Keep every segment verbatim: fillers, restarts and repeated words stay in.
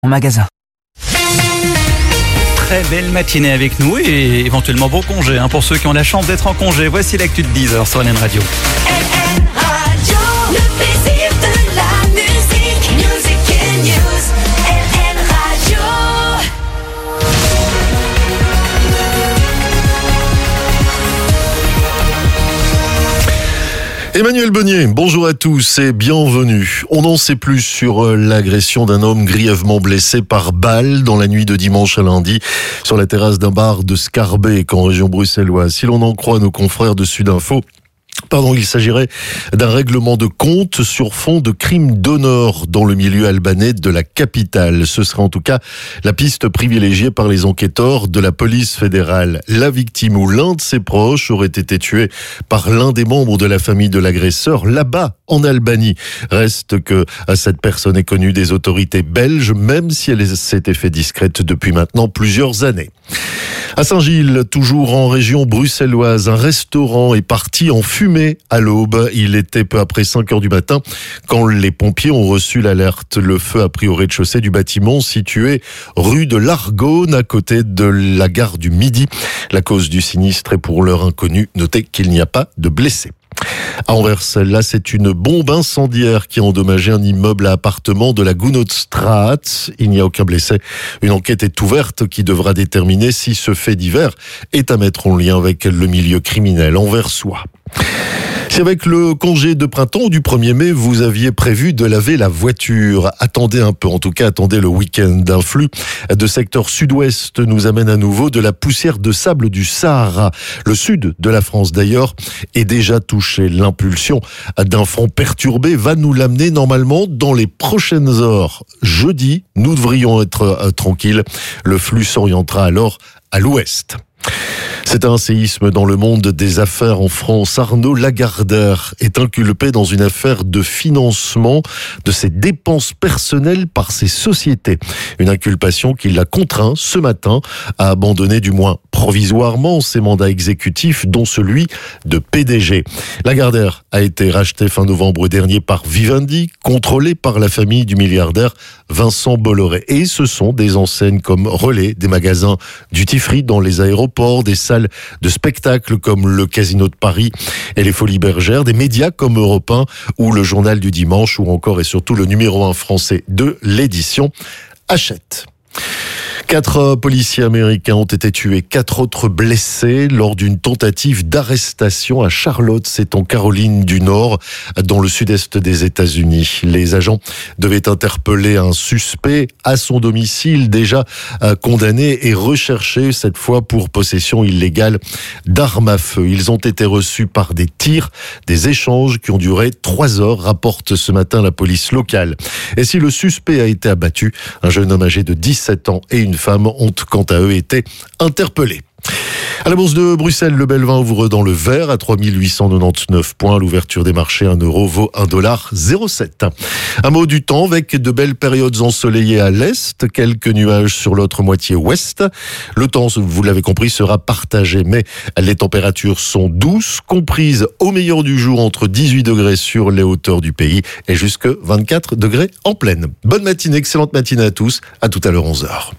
en magasin. Très belle matinée avec nous et éventuellement bon congé hein, pour ceux qui ont la chance d'être en congé. Voici l'actu de dix heures sur L N Radio. L N Radio, le plaisir de la musique, music and news. L N Radio. Emmanuel Bonnier, bonjour à tous et bienvenue. On n'en sait plus sur l'agression d'un homme grièvement blessé par balle dans la nuit de dimanche à lundi sur la terrasse d'un bar de Schaerbeek en région bruxelloise. Si l'on en croit nos confrères de Sudinfo, Pardon, il s'agirait d'un règlement de compte sur fond de crimes d'honneur dans le milieu albanais de la capitale. Ce serait en tout cas la piste privilégiée par les enquêteurs de la police fédérale. La victime ou l'un de ses proches aurait été tué par l'un des membres de la famille de l'agresseur là-bas en Albanie. Reste que cette personne est connue des autorités belges, même si elle s'était fait discrète depuis maintenant plusieurs années. À Saint-Gilles, toujours en région bruxelloise, un restaurant est parti en fumée à l'aube. Il était peu après cinq heures du matin quand les pompiers ont reçu l'alerte. Le feu a pris au rez-de-chaussée du bâtiment situé rue de l'Argonne à côté de la gare du Midi. La cause du sinistre est pour l'heure inconnue. Notez qu'il n'y a pas de blessés. À Anvers, là, c'est une bombe incendiaire qui a endommagé un immeuble à appartements de la Gounodstraat. Il n'y a aucun blessé. Une enquête est ouverte qui devra déterminer si ce fait divers est à mettre en lien avec le milieu criminel anversois. Si avec le congé de printemps du premier mai, vous aviez prévu de laver la voiture, attendez un peu, en tout cas attendez le week-end. Un flux de secteur sud-ouest nous amène à nouveau de la poussière de sable du Sahara. Le sud de la France d'ailleurs est déjà touché. L'impulsion d'un front perturbé va nous l'amener normalement dans les prochaines heures. Jeudi, nous devrions être euh, tranquilles. Le flux s'orientera alors à l'ouest. C'est un séisme dans le monde des affaires en France. Arnaud Lagardère est inculpé dans une affaire de financement de ses dépenses personnelles par ses sociétés. Une inculpation qui l'a contraint ce matin à abandonner du moins provisoirement ses mandats exécutifs, dont celui de P D G. Lagardère a été racheté fin novembre dernier par Vivendi, contrôlé par la famille du milliardaire Vincent Bolloré. Et ce sont des enseignes comme Relais, des magasins duty-free dans les aéroports, des salles de spectacles comme le Casino de Paris et les Folies Bergères, des médias comme Europe un ou le Journal du Dimanche ou encore et surtout le numéro un français de l'édition Hachette. Quatre policiers américains ont été tués, quatre autres blessés lors d'une tentative d'arrestation à Charlotte, c'est en Caroline du Nord, dans le sud-est des États-Unis. Les agents devaient interpeller un suspect à son domicile, déjà condamné et recherché cette fois pour possession illégale d'armes à feu. Ils ont été reçus par des tirs, des échanges qui ont duré trois heures, rapporte ce matin la police locale. Et si le suspect a été abattu, un jeune homme âgé de dix-sept ans et une femmes ont quant à eux été interpellés. À la bourse de Bruxelles, le Belvin ouvre dans le vert à trois mille huit cent quatre-vingt-dix-neuf points. L'ouverture des marchés, un euro vaut un dollar zéro sept. Un mot du temps avec de belles périodes ensoleillées à l'est, quelques nuages sur l'autre moitié ouest. Le temps, vous l'avez compris, sera partagé, mais les températures sont douces, comprises au meilleur du jour entre dix-huit degrés sur les hauteurs du pays et jusque vingt-quatre degrés en plaine. Bonne matinée, excellente matinée à tous. À tout à l'heure onze heures.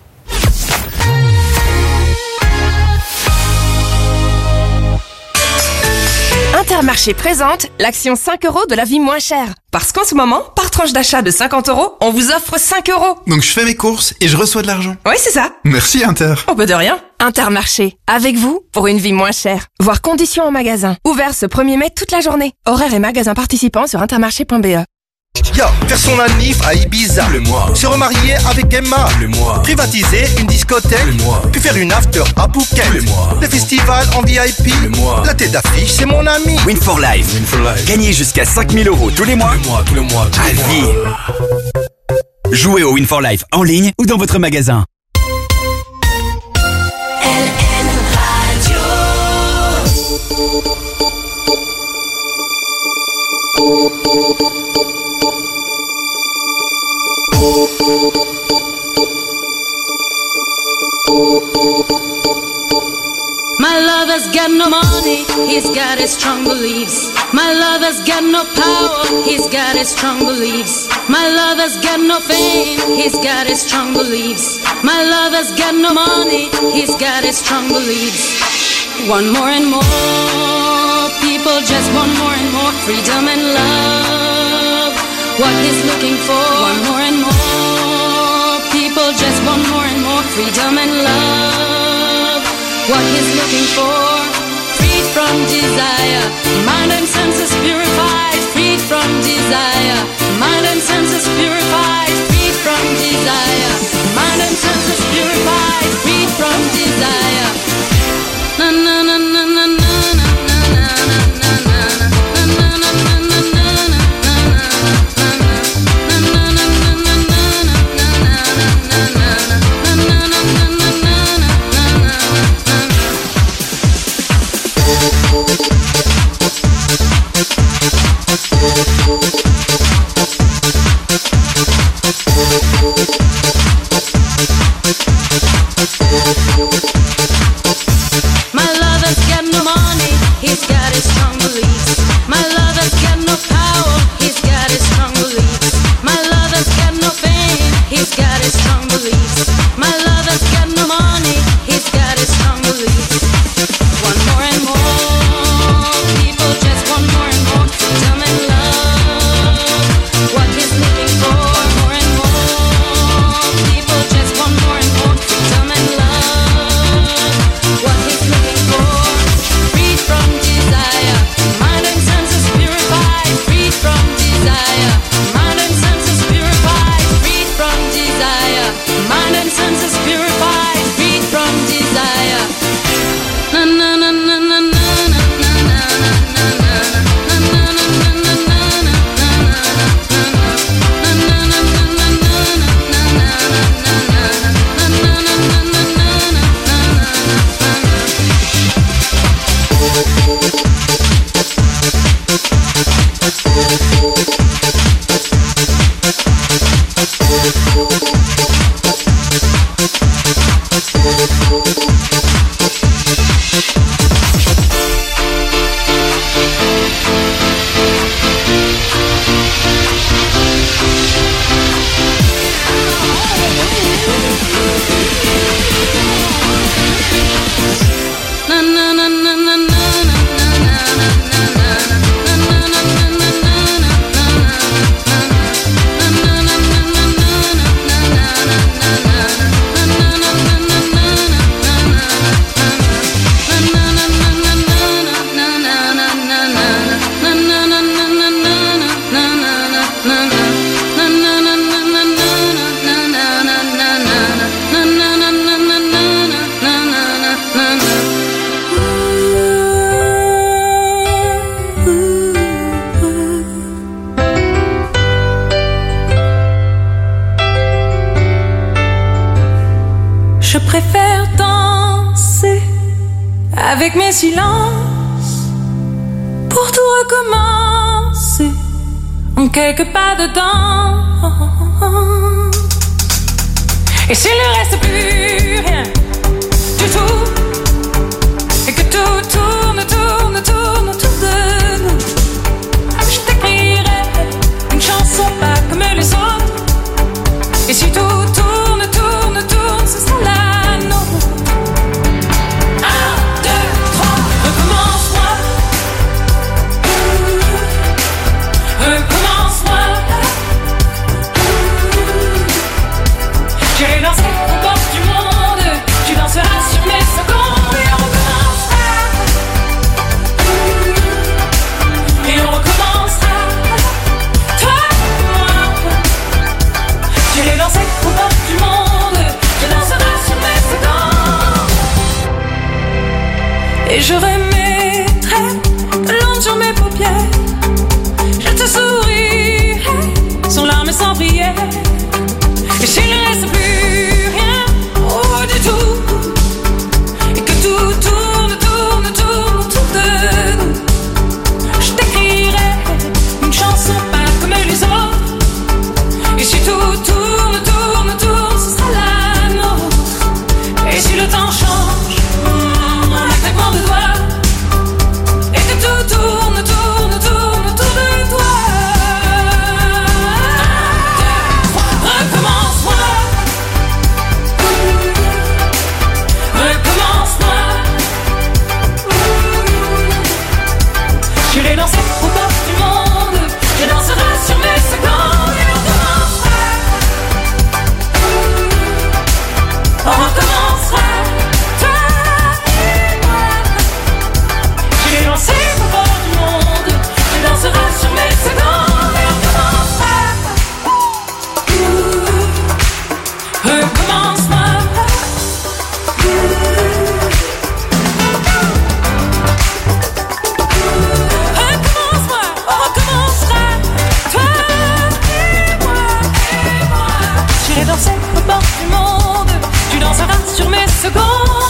Intermarché présente l'action cinq euros de la vie moins chère. Parce qu'en ce moment, par tranche d'achat de cinquante euros, on vous offre cinq euros. Donc je fais mes courses et je reçois de l'argent. Oui, c'est ça. Merci Inter. Oh bah de rien. Intermarché, avec vous, pour une vie moins chère. Voir conditions en magasin. Ouvert ce premier mai toute la journée. Horaires et magasins participants sur intermarché point b e. Yo, faire son anniv à Ibiza, le mois. Se remarier avec Emma, le mois. Privatiser une discothèque, le mois. Puis faire une after à Phuket, le mois. Le festival en V I P, le mois. La tête d'affiche, c'est mon ami. Win for Life. Win for Life. Gagnez jusqu'à cinq mille euros tous les mois. Tous les mois, tous les mois, tous à les mois. vie. Jouez au Win for Life en ligne ou dans votre magasin. L N Radio. My lover's got no money, he's got his strong beliefs. My lover's got no power, he's got his strong beliefs. My lover's got no fame, he's got his strong beliefs. My lover's got no money, he's got his strong beliefs. Want more and more, people just want more and more freedom and love. What he's looking for, want more and more, people just want more and more freedom and love. What he's looking for, freed from desire, mind and senses purified, freed from desire, mind and senses purified, freed from desire, mind and senses purified, freed from desire. Na na na na na na na na na My lover's got no money, he's got his strong beliefs. My lover's got no power, he's got his strong beliefs. My lover's got no fame, he's got his strong beliefs. My lover's got no money, he's got his strong beliefs. Want more and more, people just want more and more freedom and love. What he's looking for, more and more, people just want more and more freedom and love. What he's looking for, freed from desire, mind and senses purified, freed from desire, mind and senses purified, freed from desire, mind and senses purified, freed from desire. Na na na na na na na na na na na Je préfère danser avec mes silences pour tout recommencer en quelques pas dedans. Et s'il ne reste plus rien du tout, et que tout tourne, tourne, tourne autour de nous, je t'écrirai une chanson pas comme les autres. Et si tout tourne, tourne, tourne, ce sera la nôtre. Un, deux, trois, recommence-moi. Recommence-moi. J'irai danser aux portes du monde. Tu danseras sur mes secondes et on recommencera. Et on recommencera. Toi et moi. J'irai danser aux portes du monde. Tu danseras sur mes secondes. Et je remettrai de l'onde sur mes paupières. Je te sourirai sans larmes et sans prière. Et s'il ne reste plus rien, oh du tout, et que tout tourne, tourne, tourne autour de nous, je t'écrirai une chanson pas comme les autres. Et si tout tourne, tourne, tourne, ce sera la nôtre. Et si le temps change, on a bords du monde, tu danseras sur mes secondes.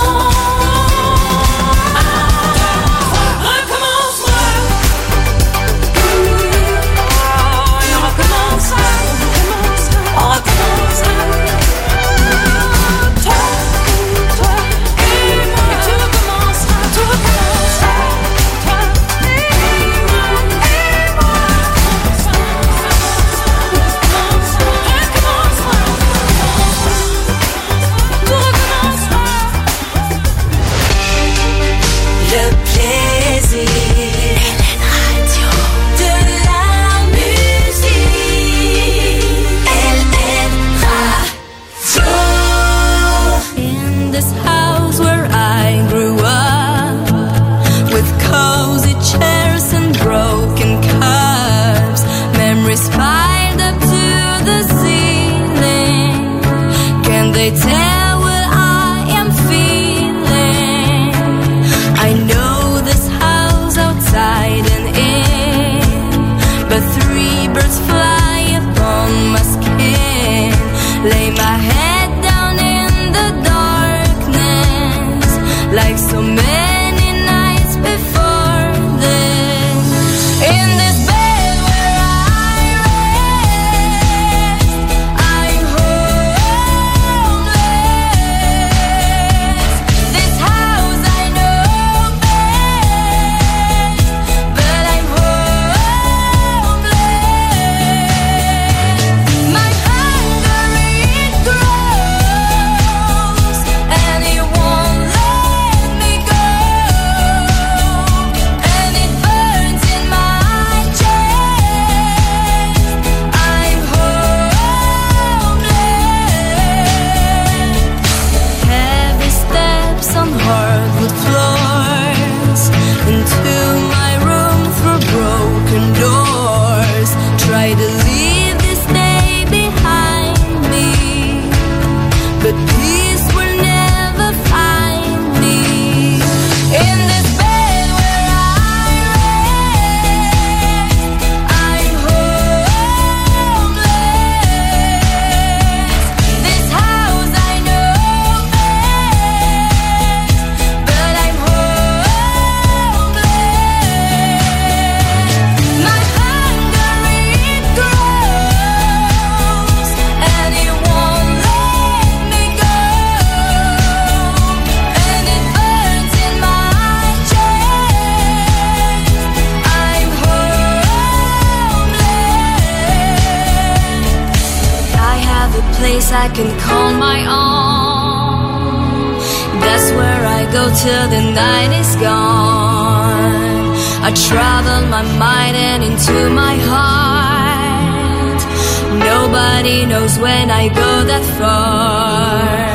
I can call my own. That's where I go till the night is gone. I travel my mind and into my heart. Nobody knows when I go that far.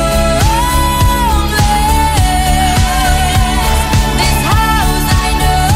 This house I know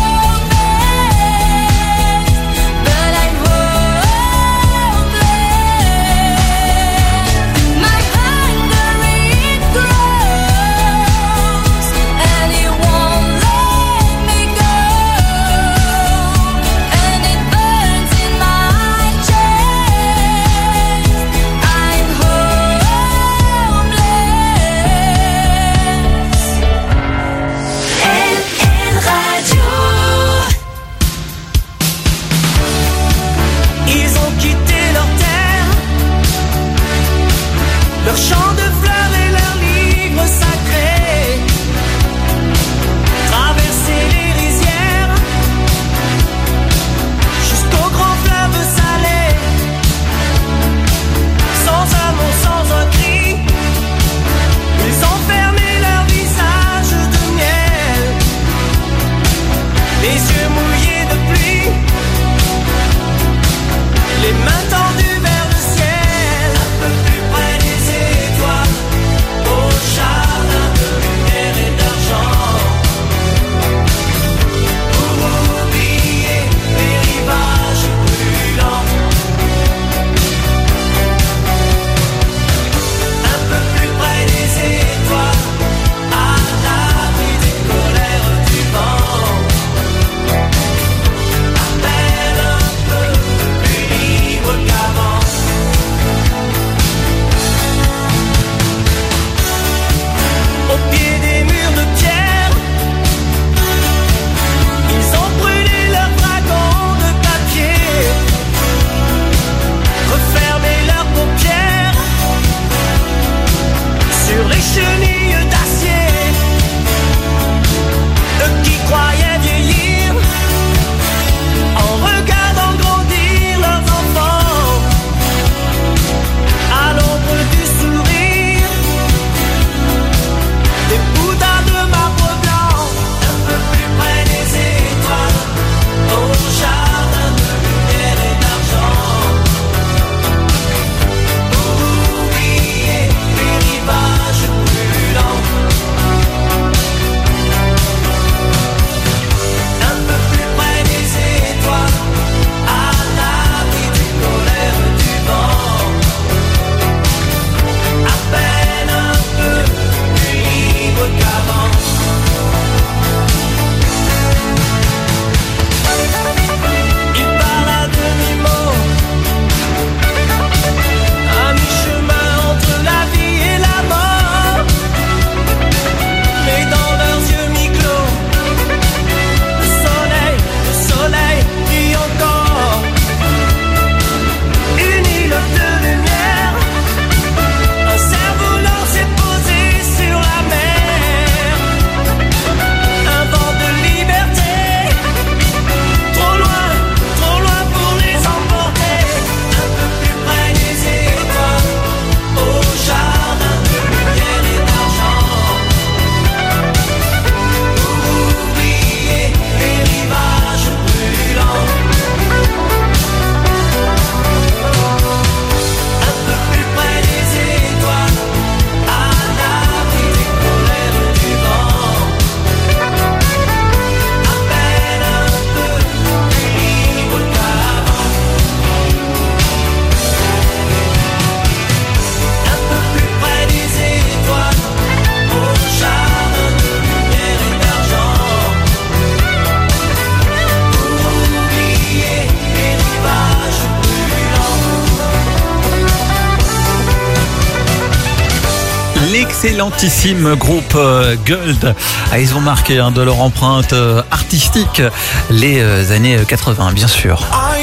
Excellentissime groupe euh, Gold. Ah, ils ont marqué hein, de leur empreinte euh, artistique les euh, années quatre-vingts, bien sûr.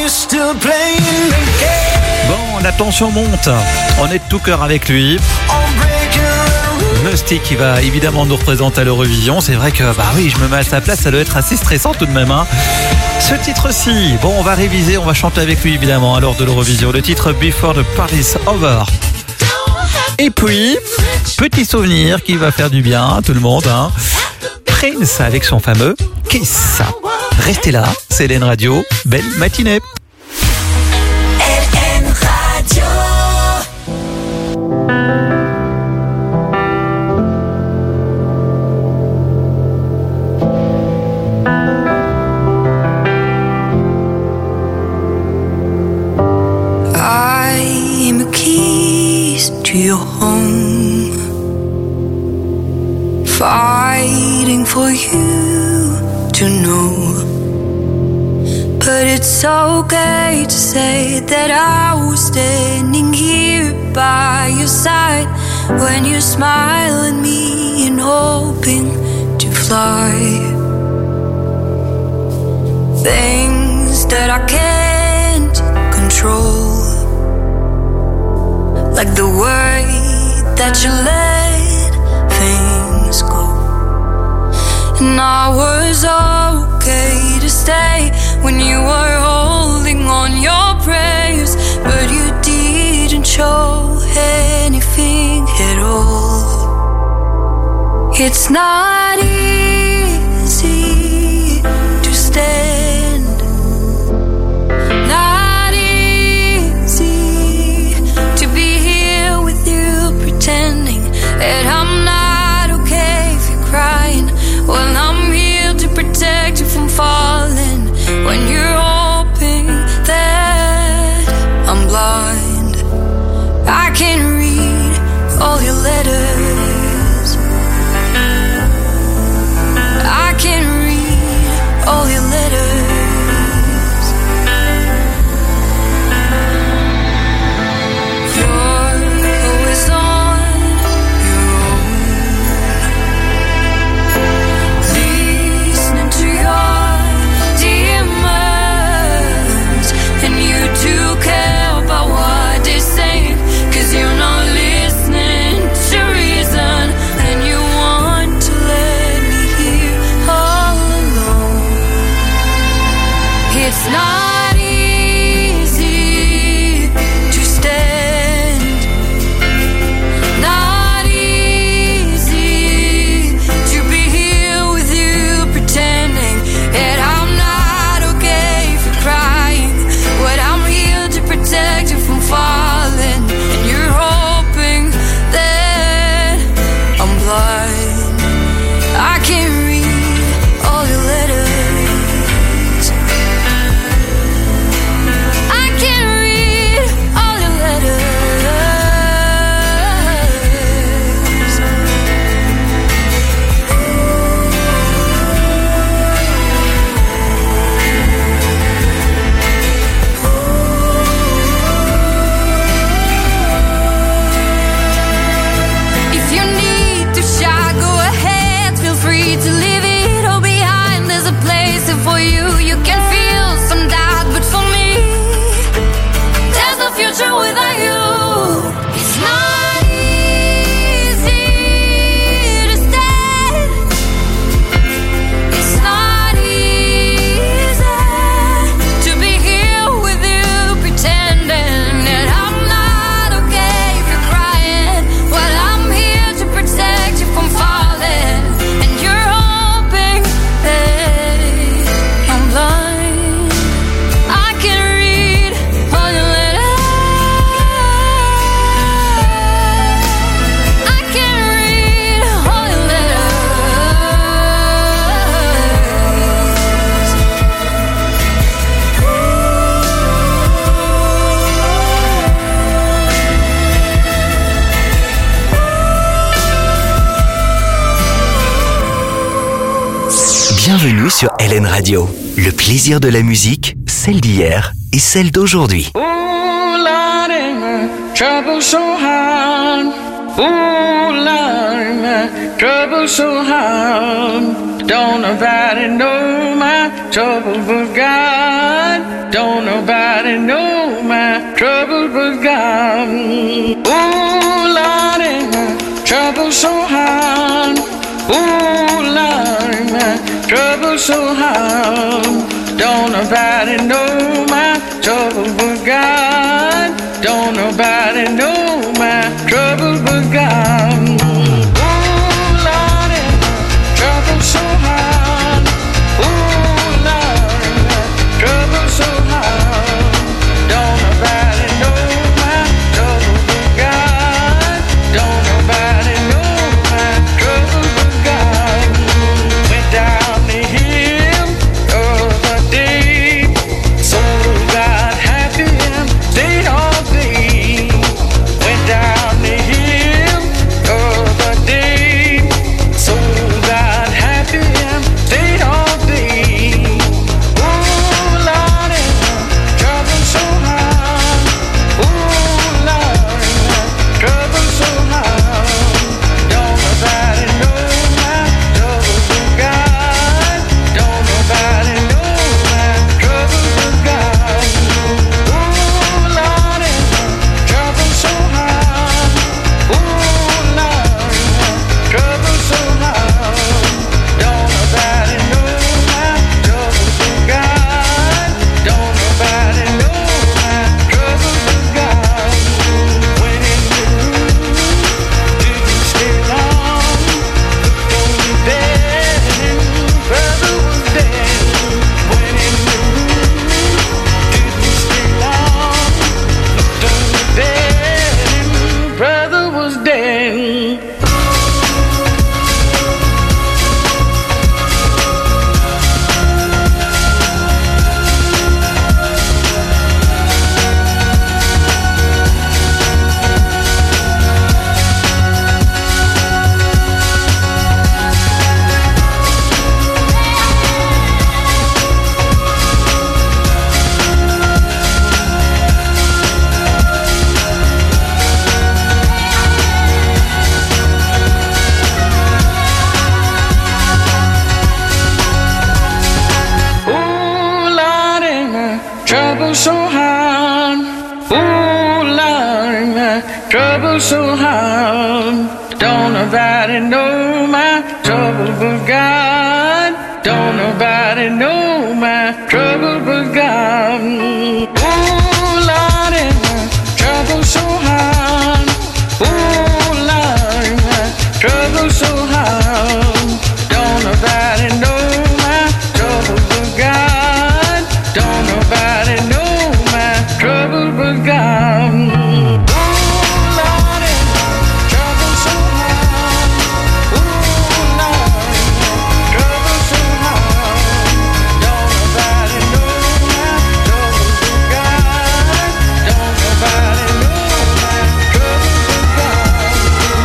Bon, la tension monte. On est de tout cœur avec lui. Musty qui va évidemment nous représenter à l'Eurovision. C'est vrai que, bah oui, je me mets à sa place, ça doit être assez stressant tout de même. Hein. Ce titre-ci, bon, on va réviser, on va chanter avec lui évidemment à l'heure de l'Eurovision. Le titre Before the Party's Over. Et puis, petit souvenir qui va faire du bien à tout le monde. Hein. Prince avec son fameux Kiss. Restez là, c'est L N Radio. Belle matinée. L N Radio. I'm a keys to your home, fighting for you to know. But it's okay to say that I was standing here by your side when you smile at me and hoping to fly. Things that I can't control, like the way that you let things go. And I was okay to stay when you were holding on your prayers, but you didn't show anything at all. It's not easy to stand, not easy to be here with you pretending that I'm not okay if you're crying. Well, I'm here to protect you from falling when you're hoping that I'm blind. I can't read all your letters, I can't read all your letters. You're always on your own, listening to your demons, and you do care about what they say, 'cause you're not listening to reason, and you want to let me here all alone. It's not easy to stand, not easy to be here with you pretending that I'm not okay if you're crying. But I'm here to protect you from falling, and you're hoping that I'm blind. I can't read all your letters, I can't read all your letters. If you need to shout, go ahead, feel free to leave it all behind. There's a place for you, you can feel some doubt, but for me, there's no future without you. It's not easy to stand, it's not easy to be here with you pretending that I'm not okay if you're crying. Well, I'm here to protect you from falling, and you're hoping that I'm blind. I can read all your letters, I can read all your letters. Bienvenue sur L N Radio. Le plaisir de la musique, celle d'hier et celle d'aujourd'hui. Oh, Lord, ain't my trouble so hard. Ooh, Lord, my trouble so hard. Don't nobody know my trouble but God. Don't nobody know my trouble but God. Ooh, Lord, my trouble so hard. Ooh, Lord, my trouble so hard. Don't nobody know my trouble but God. Don't nobody know my trouble but God. Ooh, Lord, my trouble so hard. Ooh, Lord, my trouble so hard. Don't nobody know my trouble but God. Don't nobody know my trouble but God. Went down the hill of a day, so got happy and stayed all day. Went down the hill of a day, so got happy and stayed all day. Ooh, Lord, trouble so hard. Ooh, Lord, trouble so hard. Don't nobody know my trouble but God. Don't nobody know my trouble but God. Ooh, Lord, trouble so hard. Ooh, Lord, trouble so hard. Don't nobody know my trouble but God. Don't nobody know my trouble but God. When in the room, didn't stay long. Looked on the bed and brother was dead. When in the room, didn't stay long. Looked on the bed and brother was dead. Ooh, Lord, my trouble so hard. Ooh, Lord, my trouble so hard. Don't nobody know my trouble but God. Don't nobody know my trouble but God. Ooh, Lord, my trouble so hard. Ooh, Lord, my trouble so hard. Don't nobody know my trouble but God. Don't nobody know my trouble but God. Ooh, Lord, trouble so hard. Ooh, Lord, trouble so hard. Don't nobody know my trouble but God. Don't nobody know my trouble but God.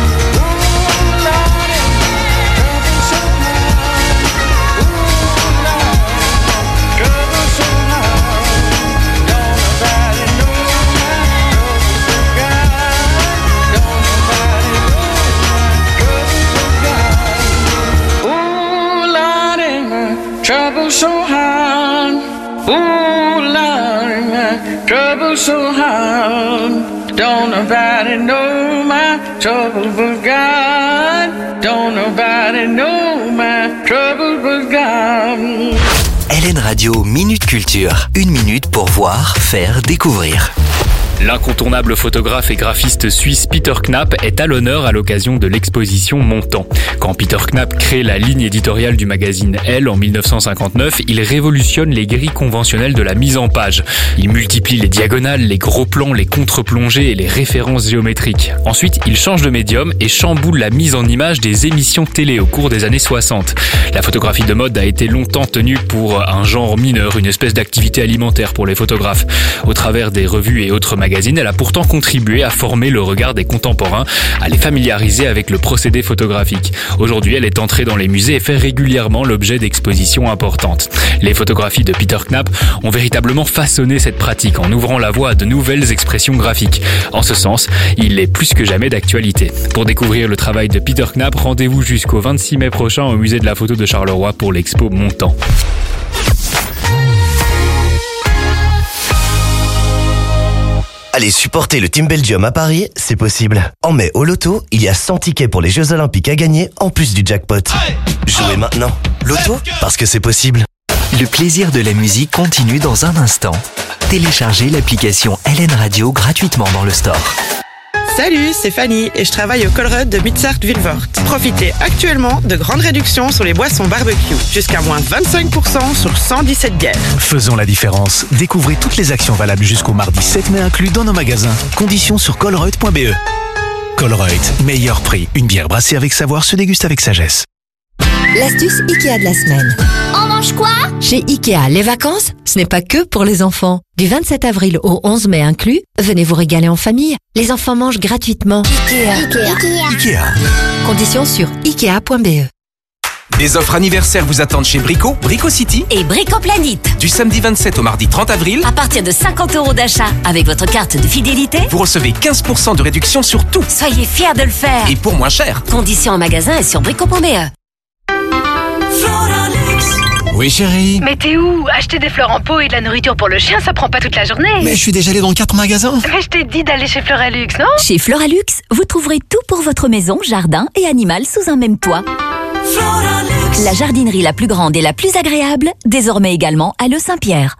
Ooh, Lord, trouble so hard. Ooh, Lord, trouble so hard. Don't nobody know my trouble but God. Don't nobody know my trouble but God. Ooh, Lord, my trouble so hard. Ooh, Lord, my trouble so hard. Don't nobody know my trouble but God. Don't nobody know my trouble but God. L N Radio Minute Culture. Une minute pour voir, faire, découvrir. L'incontournable photographe et graphiste suisse Peter Knapp est à l'honneur à l'occasion de l'exposition Montant. Quand Peter Knapp crée la ligne éditoriale du magazine Elle en mille neuf cent cinquante-neuf, il révolutionne les grilles conventionnelles de la mise en page. Il multiplie les diagonales, les gros plans, les contre-plongées et les références géométriques. Ensuite, il change de médium et chamboule la mise en image des émissions télé au cours des années soixante. La photographie de mode a été longtemps tenue pour un genre mineur, une espèce d'activité alimentaire pour les photographes. Au travers des revues et autres magazines, magazine, elle a pourtant contribué à former le regard des contemporains, à les familiariser avec le procédé photographique. Aujourd'hui, elle est entrée dans les musées et fait régulièrement l'objet d'expositions importantes. Les photographies de Peter Knapp ont véritablement façonné cette pratique en ouvrant la voie à de nouvelles expressions graphiques. En ce sens, il est plus que jamais d'actualité. Pour découvrir le travail de Peter Knapp, rendez-vous jusqu'au vingt-six mai prochain au musée de la photo de Charleroi pour l'expo Montant. Allez supporter le Team Belgium à Paris, c'est possible. En mai, au loto, il y a cent tickets pour les Jeux Olympiques à gagner, en plus du jackpot. Jouez maintenant. Loto, parce que c'est possible. Le plaisir de la musique continue dans un instant. Téléchargez l'application L N Radio gratuitement dans le store. Salut, c'est Fanny et je travaille au Colruyt de Mitzart-Vilvoort. Profitez actuellement de grandes réductions sur les boissons barbecue. Jusqu'à moins vingt-cinq pour cent sur cent dix-sept bières. Faisons la différence. Découvrez toutes les actions valables jusqu'au mardi sept mai inclus dans nos magasins. Conditions sur colruyt point b e. Colruyt, meilleur prix. Une bière brassée avec savoir se déguste avec sagesse. L'astuce Ikea de la semaine. On mange quoi? Chez Ikea, les vacances, ce n'est pas que pour les enfants. Du vingt-sept avril au onze mai inclus, venez vous régaler en famille. Les enfants mangent gratuitement. Ikea. Ikea. Ikea. Conditions sur ikea point b e. Des offres anniversaires vous attendent chez Brico, Brico City et Brico Planet. Du samedi vingt-sept au mardi trente avril. À partir de cinquante euros d'achat avec votre carte de fidélité, vous recevez quinze pour cent de réduction sur tout. Soyez fiers de le faire. Et pour moins cher. Conditions en magasin et sur brico point b e. Oui chérie. Mais t'es où? Acheter des fleurs en pot et de la nourriture pour le chien, ça prend pas toute la journée. Mais je suis déjà allé dans quatre magasins. Mais je t'ai dit d'aller chez Floralux, non? Chez Floralux, vous trouverez tout pour votre maison, jardin et animal sous un même toit. Floralux. La jardinerie la plus grande et la plus agréable, désormais également à Le Saint-Pierre.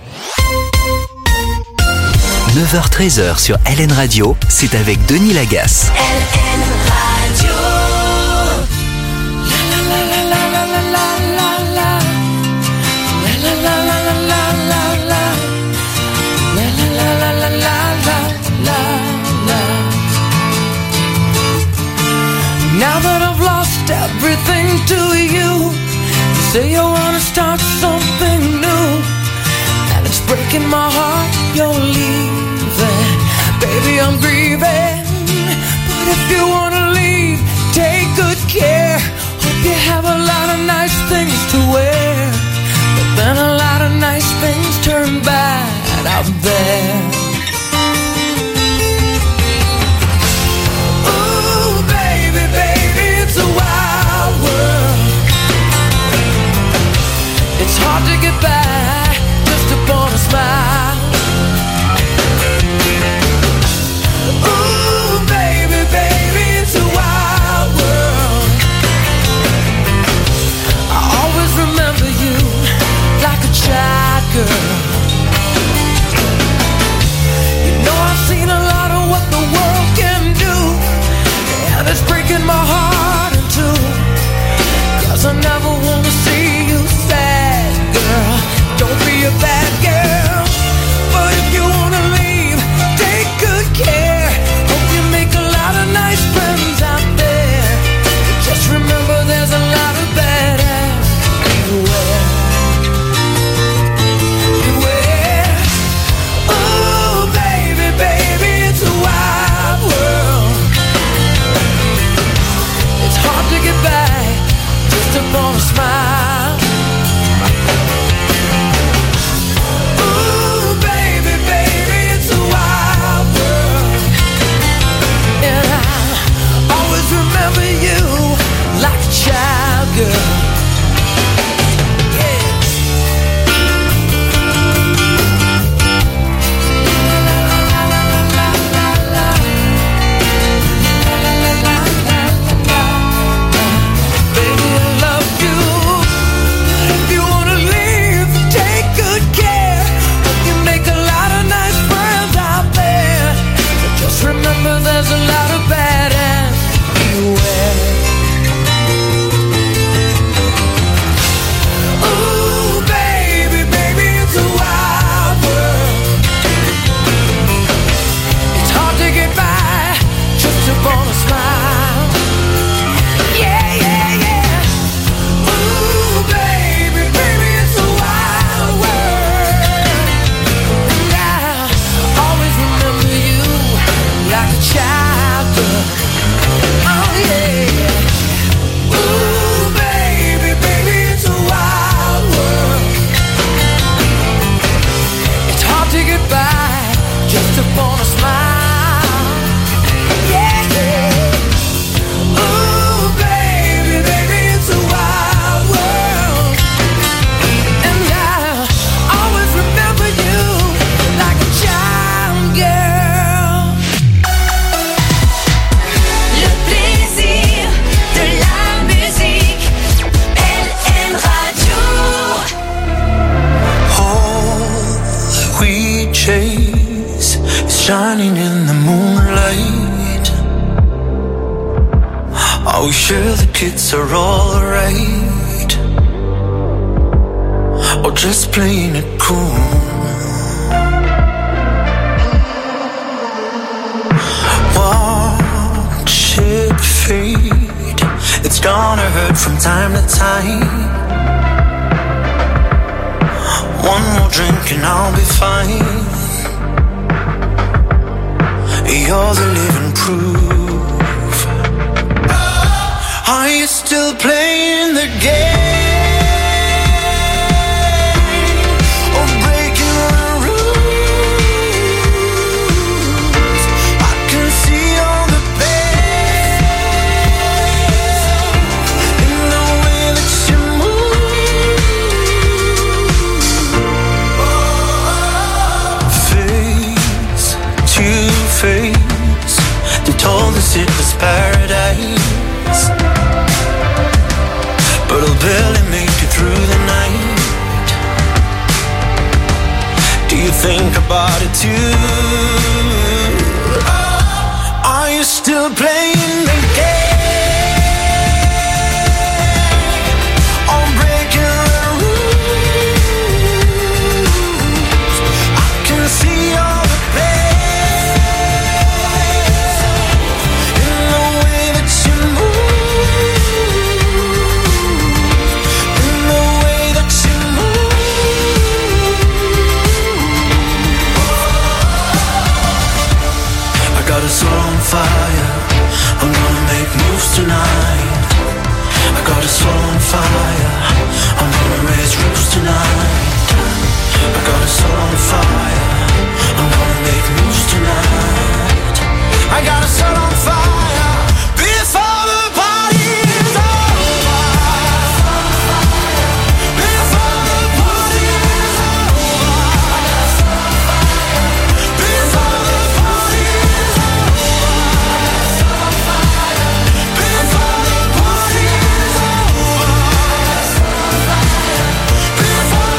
neuf heures treize sur L N Radio, c'est avec Denis Lagasse. L N Radio. Now that I've lost everything to you, you say you wanna start something new, and it's breaking my heart you're leaving. Baby, I'm grieving, but if you wanna leave, take good care. Hope you have a lot of nice things to wear, but then a lot of nice things turn bad out there. It's hard to get by just upon a smile. Ooh, baby, baby, it's a wild world. I always remember you like a child girl. You know I've seen a lot of what the world can do, and it's breaking my heart in two, 'cause I never wanna see you sad. Girl, don't be a bad girl. face is shining in the moonlight. Are we sure the kids are alright? Or just playing it cool? Watch it fade. It's gonna hurt from time to time. One more drink and I'll be fine. You're the living proof. Are you still playing the game? Or breaking the rules? I can see all the pain in the way that you move. Face to face, they told us it was paradise, but I'll barely make it through the night. Do you think about it too? Are you still playing the game? Or breaking the rules? I can see all the pain in the way that you move. In the way that you move. I got us all on fire. I'm gonna make moves tonight. I got us all on fire. I'm gonna raise roofs tonight. I got us all on fire. I'm gonna make moves tonight. I got us all on fire before the party is over. Before the party is over. Before the party is over. Before the party is over. Before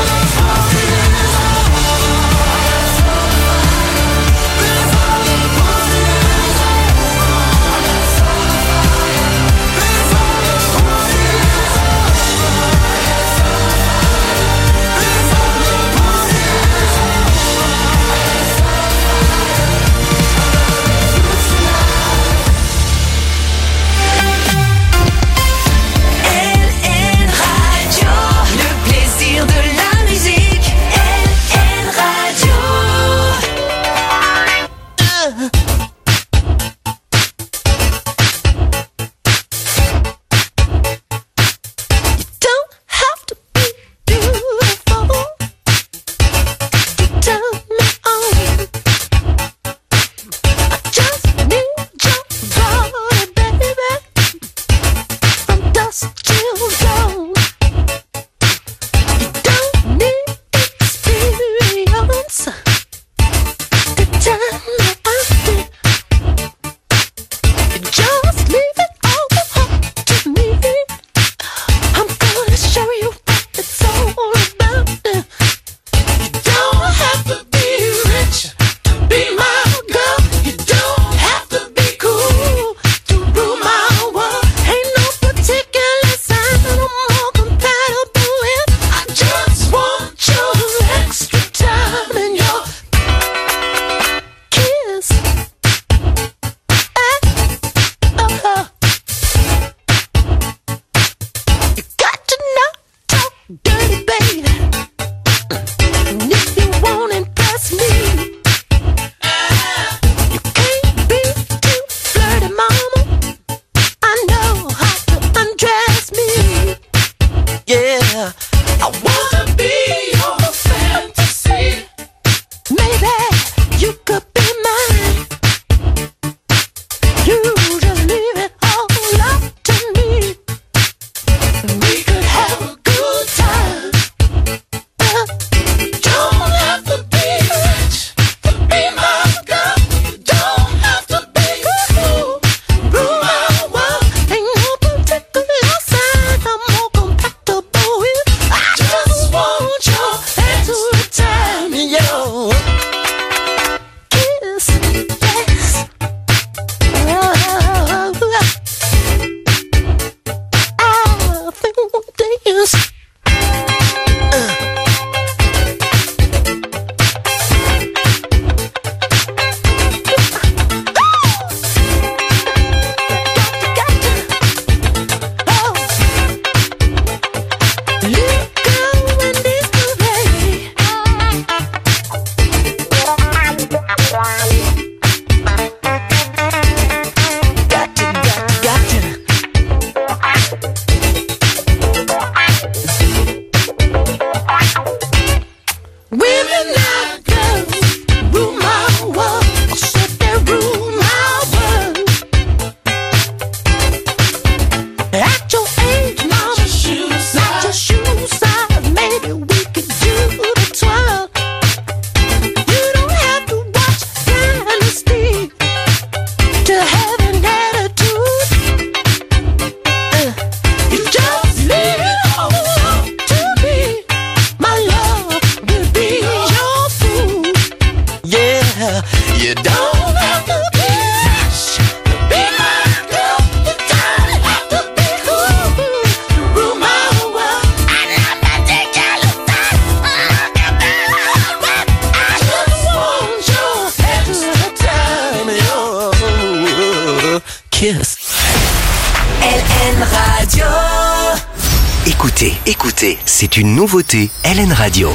L N Radio. Écoutez, écoutez, c'est une nouveauté L N Radio.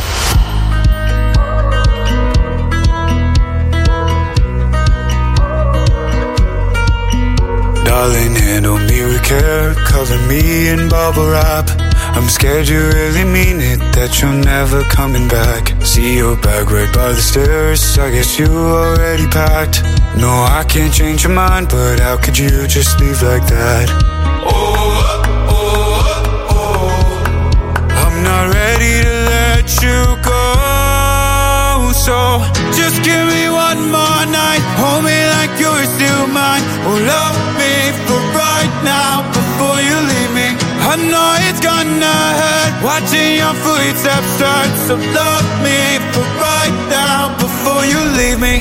Darling, handle me with care, cover me in bubble wrap. I'm scared you really mean it, that you're never coming back. See your bag right by the stairs, I guess you already packed. No, I can't change your mind, but how could you just leave like that? Oh, oh, oh, I'm not ready to let you go. So, just give me one more night, hold me like you're still mine. Oh, love me for right now, before you leave me. I know it's gonna hurt, watching your footsteps start. So love me for right now, before you leave me.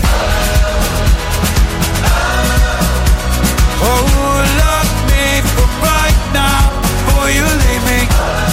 Oh, love me for right now, before you leave me.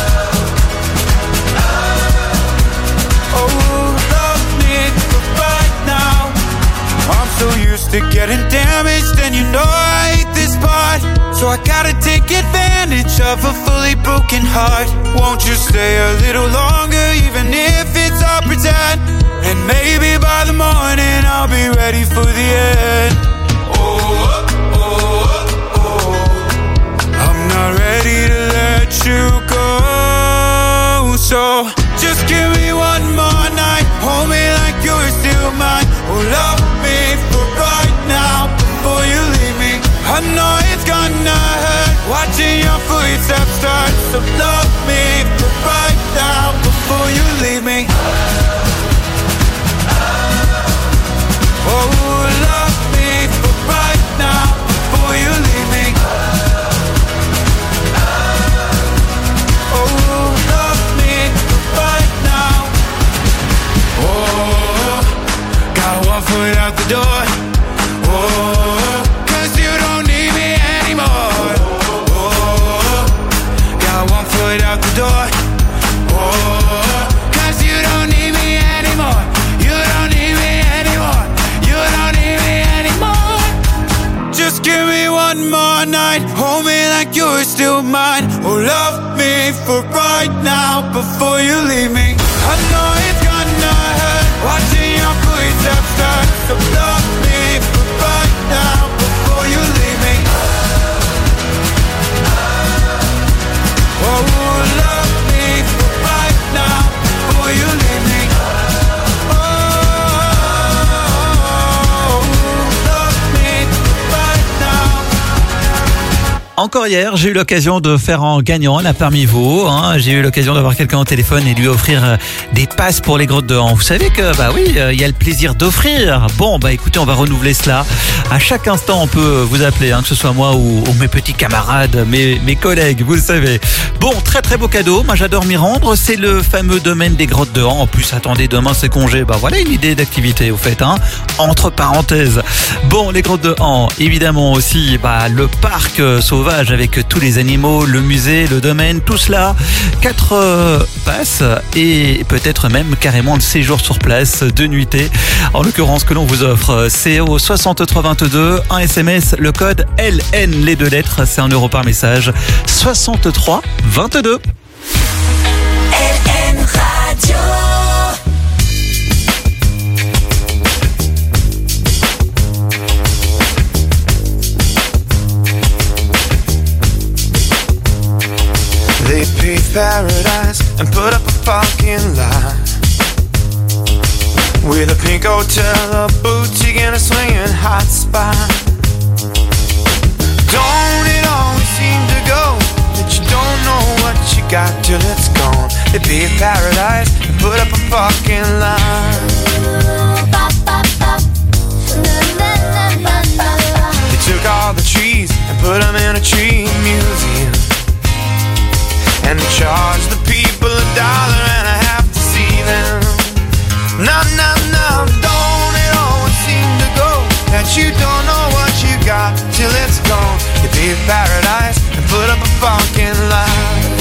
Oh, love me for right now. I'm so used to getting damaged, and you know I hate this part. So I gotta take advantage of a fully broken heart. Won't you stay a little longer, even if it's all pretend? And maybe by the morning I'll be ready for the end. Oh, oh, oh, I'm not ready to let you go. So just give me one more night, hold me like you're still mine. Oh, love me for right now, before you leave me. I know it's gonna hurt, watching your footsteps start. So love me for right now, before you leave me. Oh, love me for right now, before you leave me. Oh, love me for right now. Oh, got one foot out the door. Oh, cause you don't need me anymore. Oh, got one foot out the door. Oh, cause you don't need me anymore. You don't need me anymore. You don't need me anymore. Just give me one more night, hold me like you're still mine. Oh, love me for right now, before you leave me. I know it's gonna hurt, watching your footsteps start. So love me for right now, before you leave me. Oh, love me for right now, before you leave me. Oh, love me for right now. Encore hier, j'ai eu l'occasion de faire un gagnant là parmi vous. Hein. J'ai eu l'occasion d'avoir quelqu'un au téléphone et lui offrir euh, des passes pour les grottes de Han. Vous savez que bah oui, il euh, y a le plaisir d'offrir. Bon, bah écoutez, on va renouveler cela. À chaque instant, on peut vous appeler, hein, que ce soit moi ou, ou mes petits camarades, mes, mes collègues, vous le savez. Bon, très très beau cadeau. Moi, j'adore m'y rendre. C'est le fameux domaine des grottes de Han. En plus, attendez, demain c'est congé. Bah voilà une idée d'activité, au fait, hein. Entre parenthèses. Bon, les grottes de Han, évidemment aussi, bah le parc euh, sauvage avec tous les animaux, le musée, le domaine, tout cela. Quatre euh, passes et peut-être même carrément le séjour sur place de nuitée. En l'occurrence, que l'on vous offre, c'est au soixante-trois vingt-deux, un S M S, le code L N, les deux lettres, c'est un euro par message. soixante-trois vingt-deux. L N Radio. They paved paradise and put up a fucking lie. with a pink hotel, a boutique and a swinging hot spot. Don't it always seem to go that you don't know what you got till it's gone? They be a paradise and put up a fucking line. They took all the trees and put them in a tree museum, and they charged the people a dollar and a half to see them. No, no, no, don't it always seem to go that you don't know what you got till it's gone? You be a paradise and put up a fucking line.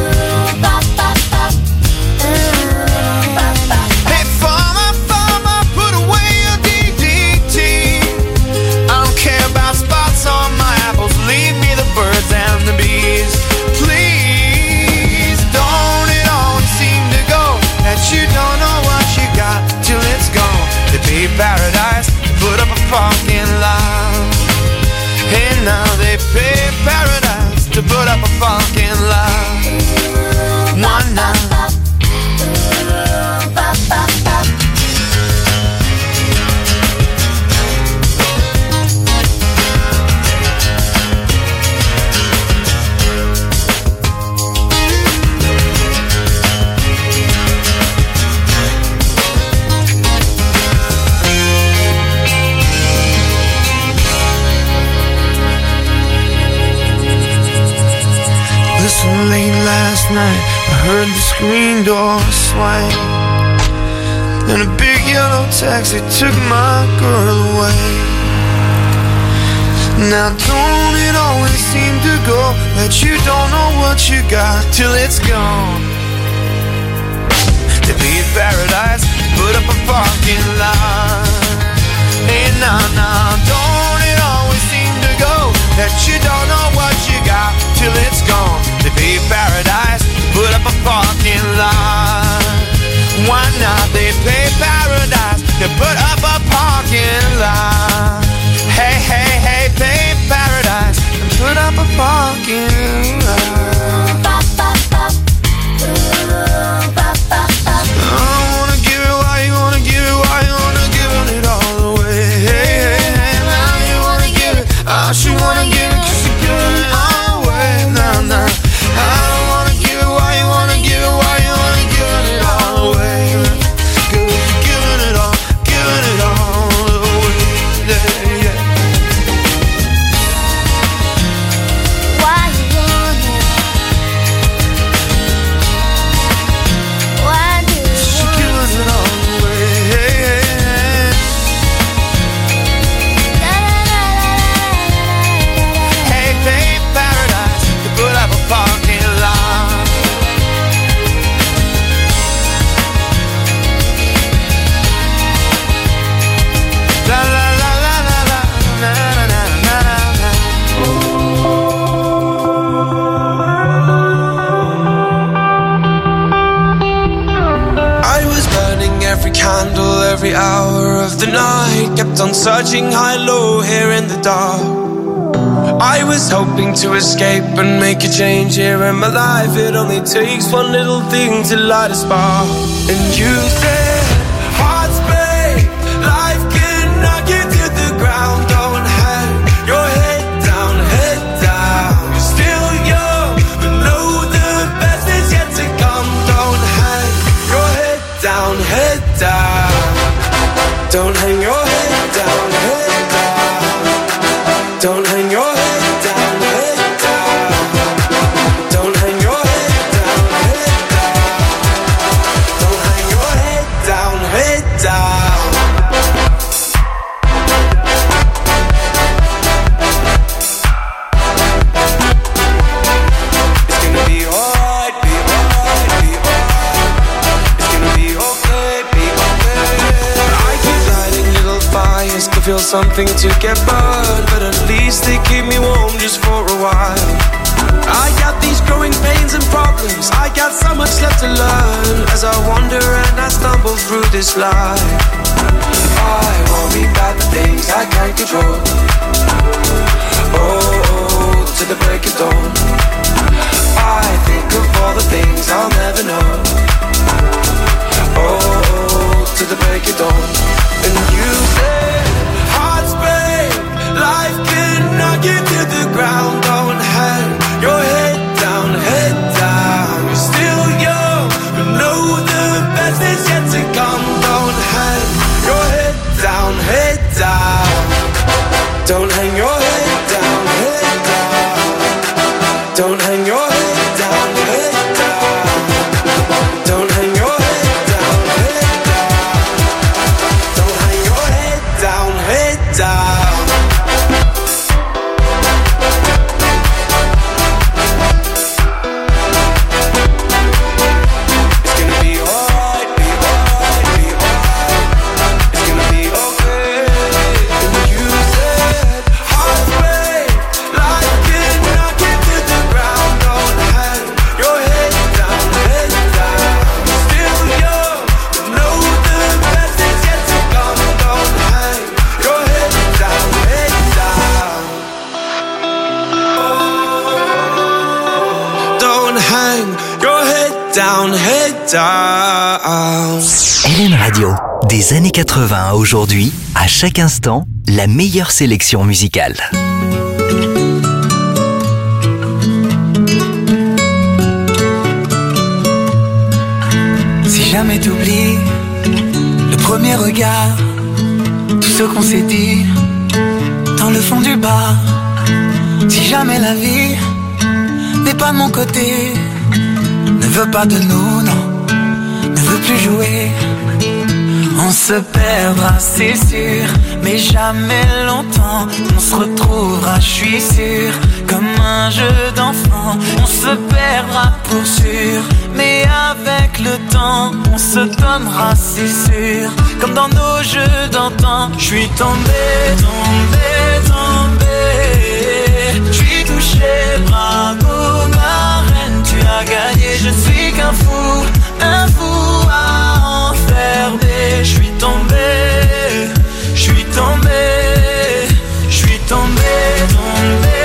Hey, farmer, farmer, put away your D D T. I don't care about spots on my apples, leave me the birds and the bees. Please, don't it always seem to go that you don't know what you got till it's gone? To be paradise, put up a fucking line. Hey, now they pay paradise to put up a fucking line. One night. Listen, late last night I heard the screen door swing, then a big yellow taxi took my girl away. Now don't it always seem to go that you don't know what you got till it's gone? To be in paradise, put up a fucking line. Hey, nah, nah, don't it always seem to go that you don't know what you got till it's gone? To be in paradise, put up a fucking line. Why not? They pay paradise to put up a parking lot. Hey, hey, hey, pay paradise and put up a parking lot. I wanna give it, why you wanna give it, why you wanna give it all away? Hey, hey, hey, now you wanna give it, oh, she wanna give it, cause she giving it all away. Nah, nah, I don't wanna give it, why you wanna give it, why you wanna give it all away? Cause you're giving it all, giving it all away. Yeah, yeah. Why you want it? Why do you She want giving it all away. Hey, hey, hey. Hey, pay paradise to put up a parking lot. La la la la la la, na na na na na. I was burning every candle, every hour of the night. Kept on searching high, low, here in the dark. I was hoping to escape and make a change here in my life. It only takes one little thing to light a spark. And you said, hearts break, life can knock you to the ground. Don't hang your head down, head down. You're still young, but know the best is yet to come. Don't hang your head down, head down. Don't hang your head down, head down. Don't hang your head down, head down. Don't hang your head down, head down. Don't hang your head down, head down. It's gonna be alright, be alright, be alright. It's gonna be okay, be okay. I keep lighting little fires to feel something to get burned, but at least they keep me warm just for a while. I got these growing pains and problems, I got so much left to learn as I wander and I stumble through this life. I worry about the things I can't control. Oh, to the break of dawn. I think of all the things I'll never know. Oh, to the break of dawn. down. Hélène Radio, des années quatre-vingts à aujourd'hui, à chaque instant, la meilleure sélection musicale. Si jamais t'oublies le premier regard, tout ce qu'on s'est dit dans le fond du bar. Si jamais la vie n'est pas de mon côté, ne veut pas de nous, non, ne veut plus jouer, on se perdra, c'est sûr, mais jamais longtemps. On se retrouvera, je suis sûr, comme un jeu d'enfant. On se perdra pour sûr, mais avec le temps, on se donnera, c'est sûr, comme dans nos jeux d'antan. Je suis tombé, tombé, tombé, je suis touché, bravo ma reine, tu as gagné. Je ne suis qu'un fou, un fou à enfermer. Je suis tombé, je suis tombé, je suis tombé, tombé,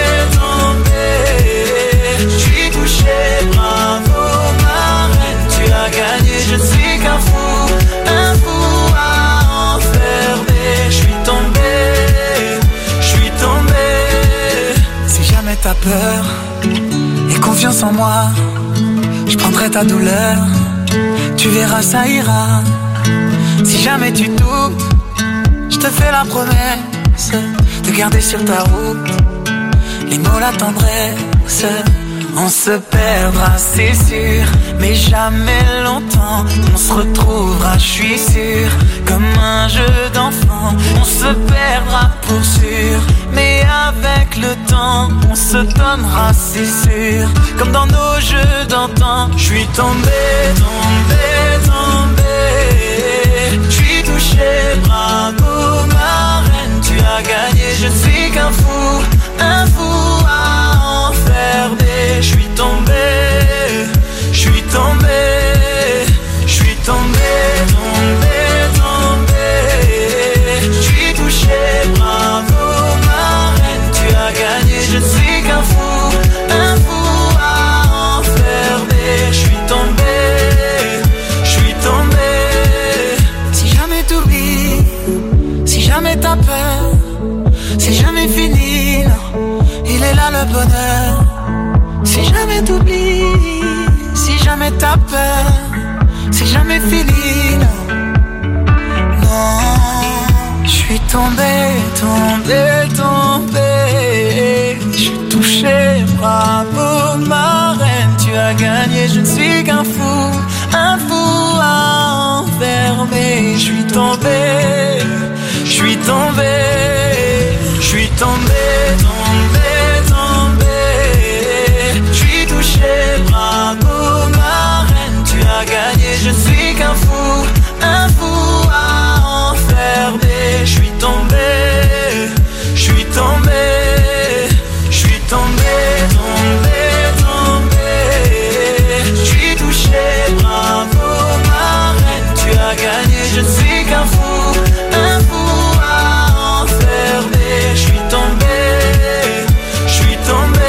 tombé. Je suis touché, bravo ma reine, tu as gagné. Je ne suis qu'un fou, un fou à enfermer. Je suis tombé, je suis tombé. Si jamais t'as peur et confiance en moi, je prendrai ta douleur, tu verras ça ira. Si jamais tu doutes, je te fais la promesse de garder sur ta route les mots, la tendresse. On se perdra, c'est sûr, mais jamais longtemps. On se retrouvera, je suis sûr, comme un jeu d'enfant. On se perdra pour sûr, mais avec le temps, on se donnera, c'est sûr, comme dans nos jeux d'antan. Je suis tombé, tombé, tombé, je suis touché, bravo ma reine, tu as gagné. Je ne suis qu'un fou, un fou à enfermer. Je suis tombé, je suis tombé, je suis tombé, tombé, tombé. Je suis touché, bravo ma reine, tu as gagné. Je ne suis qu'un fou, un fou à enfermer. Je suis tombé, je suis tombé. Si jamais t'oublies, si jamais t'as peur, c'est jamais fini, non, il est là le bonheur. Si jamais t'oublies, si jamais t'as peur, c'est jamais fini, non, non. Je suis tombé, tombé, tombé, je suis touché, bravo ma reine, tu as gagné. Je ne suis qu'un fou, un fou à enfermer. Je suis tombé, je suis tombé, je suis tombé, tombé, tombé. Bravo ma reine, tu as gagné. Je suis qu'un fou, un fou à enfermer. Je suis tombé, je suis tombé, je suis tombé, tombé, tombé. Je suis touché, bravo ma reine, tu as gagné. Je suis qu'un fou, un fou à enfermer. Je suis tombé, je suis tombé.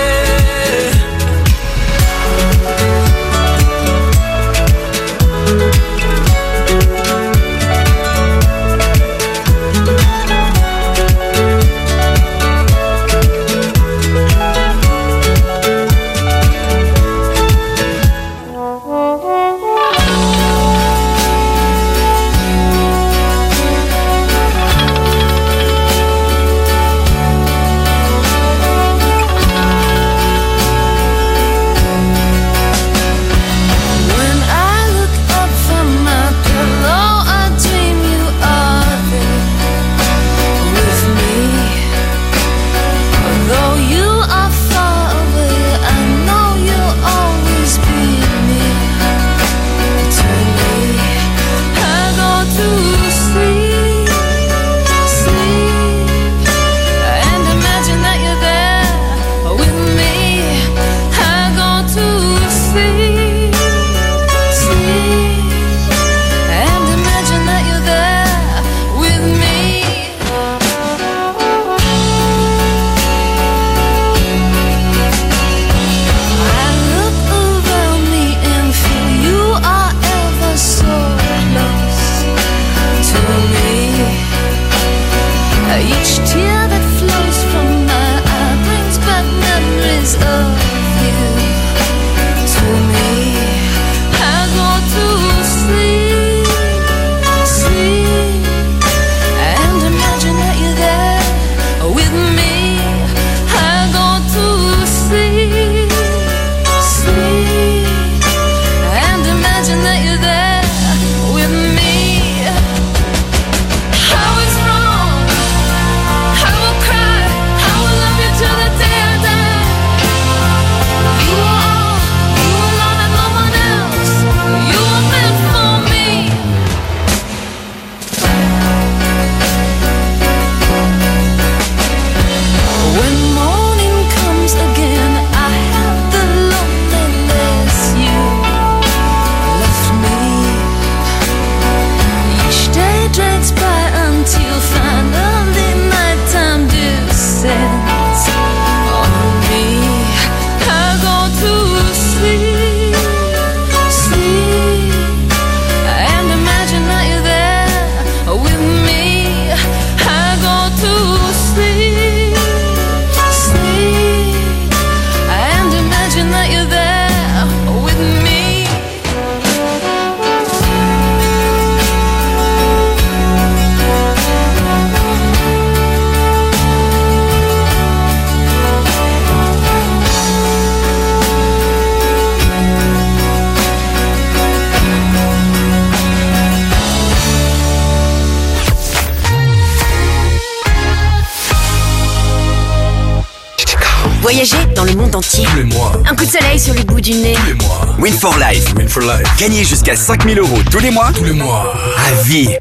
Voyager dans le monde entier. Tous les mois. Un coup de soleil sur le bout du nez. Tous les mois. Win for Life. Win for Life. Gagnez jusqu'à cinq mille euros tous les mois. Tous les mois. À vie.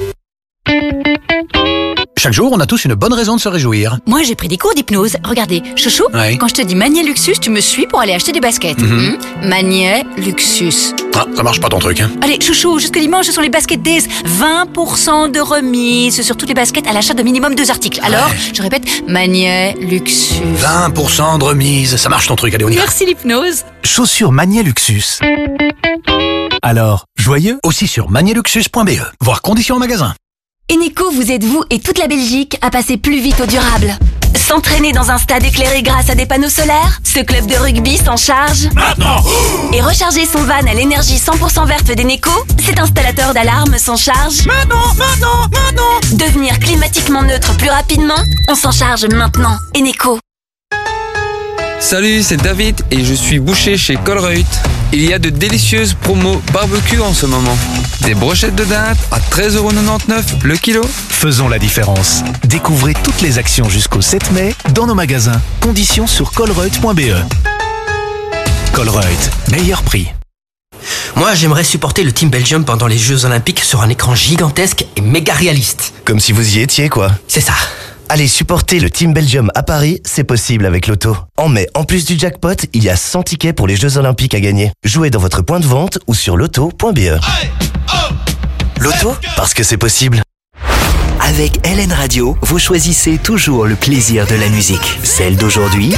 Chaque jour, on a tous une bonne raison de se réjouir. Moi, j'ai pris des cours d'hypnose. Regardez, chouchou, Ouais. quand je te dis Magnet Luxus, tu me suis pour aller acheter des baskets. Mhm. Hmm Magnet Luxus. Ah, ça marche pas ton truc, hein. Allez, chouchou, jusque dimanche, ce sont les baskets Days. vingt pour cent de remise sur toutes les baskets à l'achat de minimum deux articles. Alors, je répète, Magnet Luxus. vingt pour cent de remise, ça marche ton truc, allez on y va. Merci l'hypnose. Chaussures Magnet Luxus. Alors, joyeux aussi sur magneluxus point b e. Voir conditions en magasin. Eneco vous aide vous et toute la Belgique à passer plus vite au durable. S'entraîner dans un stade éclairé grâce à des panneaux solaires? Ce club de rugby s'en charge maintenant. Et recharger son van à l'énergie cent pour cent verte d'Eneco? Cet installateur d'alarme s'en charge maintenant, maintenant, maintenant. Devenir climatiquement neutre plus rapidement? On s'en charge maintenant. Eneco. Salut, c'est David et je suis boucher chez Colruyt. Il y a de délicieuses promos barbecue en ce moment. Des brochettes de dinde à treize euros quatre-vingt-dix-neuf le kilo. Faisons la différence. Découvrez toutes les actions jusqu'au sept mai dans nos magasins. Conditions sur colruyt point b e. Colruyt, meilleur prix. Moi, j'aimerais supporter le Team Belgium pendant les Jeux Olympiques sur un écran gigantesque et méga réaliste. Comme si vous y étiez, quoi. C'est ça. Allez supporter le Team Belgium à Paris, c'est possible avec Loto. En mai, en plus du jackpot, il y a cent tickets pour les Jeux Olympiques à gagner. Jouez dans votre point de vente ou sur loto point b e. Loto, parce que c'est possible. Avec L N Radio, vous choisissez toujours le plaisir de la musique. Celle d'aujourd'hui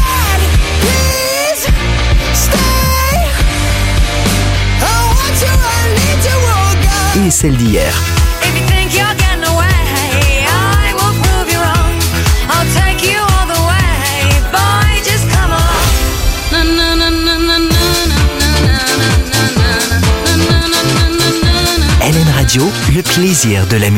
et celle d'hier. L N Radio, le plaisir de la musique.